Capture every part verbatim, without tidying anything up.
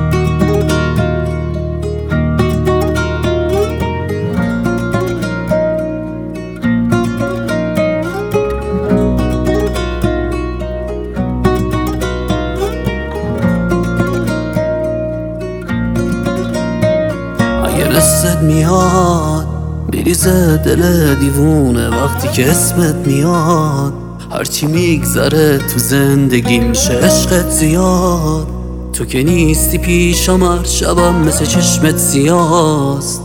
قصت میاد میریزه دل دیوونه وقتی که اسمت میاد. هرچی میگذره تو زندگی میشه عشقت زیاد. تو که نیستی پیشم هر شبم مثل چشمت سیاست.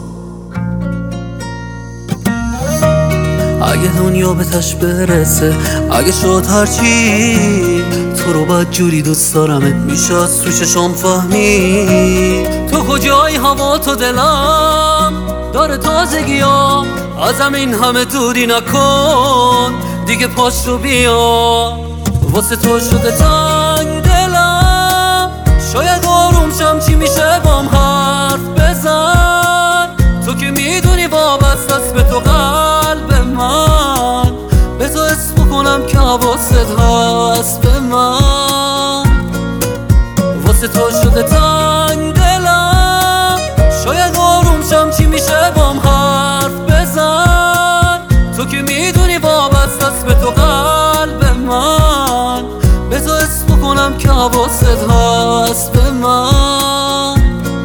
اگه دنیا به تش برسه، اگه شد هرچی، تو رو بد جوری دوست دارمت میشه از تو چشم فهمی. تو کجای هوا تو دلم داره تازگیام، ازم این همه دوری نکن دیگه پاش رو بیا. واسه تو شده تنگ دلم، شاید آروم شم چی میشه بام حرف بزن. تو که میدونی وابست است به تو قلب من، به تو اسم کنم که حواست هست به من. واسه تو شده تنگ دلم، شاید آروم شم چی میشه بام حرف بزن. تو که میدونی وابست است به تو قلب من، به تو اسم کنم که حواست هست به من.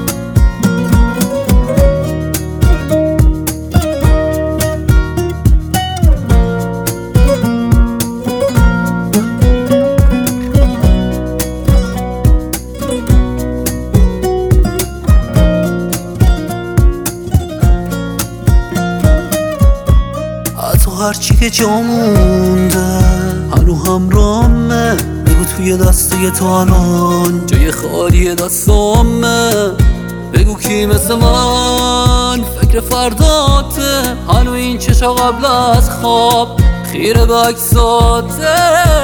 هرچی که جا مونده هنو همرامه، بگو توی دسته تو الان جای خالی دستامه. بگو کی مثل من فکر فرداته، هنو این چشا قبل از خواب خیره به عکساته.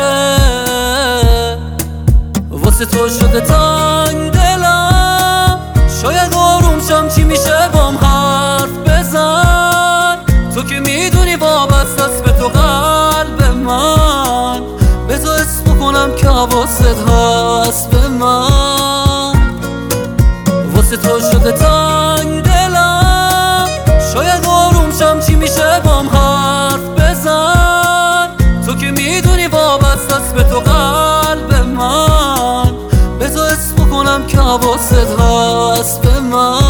واسه تو شده تنگ دلم، شاید آروم شم چی میشه بام حرف بزن. تو که میدونی وابست است به تو قلب من، به تو اسم کنم که حواست هست به من. واسه تو شده تنگ دلم، شاید آروم شم چی میشه بام حرف بزن. تو که میدونی وابست است به تو قلب من، به تو اسم کنم که حواست هست به من.